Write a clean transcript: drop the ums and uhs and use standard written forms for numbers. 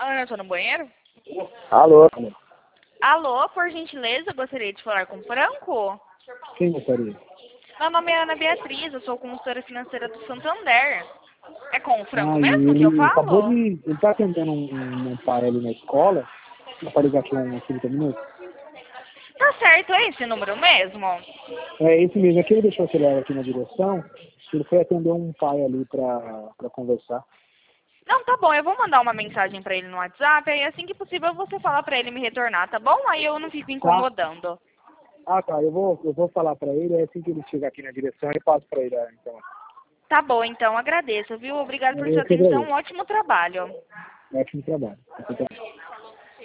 Ana, eu tô no banheiro? Alô? Alô, por gentileza, gostaria de falar com o Franco? Quem gostaria? Meu nome é Ana Beatriz, eu sou consultora financeira do Santander. É com o Franco Ah, e mesmo que eu ele acabou falo? de... Ele tá atendendo um pai ali na escola. Dá pra ligar aqui uns 30 minutos? Tá certo, é esse número mesmo? É esse mesmo. Aqui ele deixou o celular aqui na direção. Ele foi atender um pai ali pra conversar. Não, tá bom, eu vou mandar uma mensagem pra ele no WhatsApp, aí assim que possível você fala pra ele me retornar, tá bom? Aí eu não fico Tá? incomodando. Ah, tá. Eu vou falar pra ele. Assim que ele chegar aqui na direção, eu passo pra ele. Então. Tá bom, então, agradeço, viu? Obrigado por sua Eu que atenção, agradeço. um ótimo trabalho. Ótimo trabalho.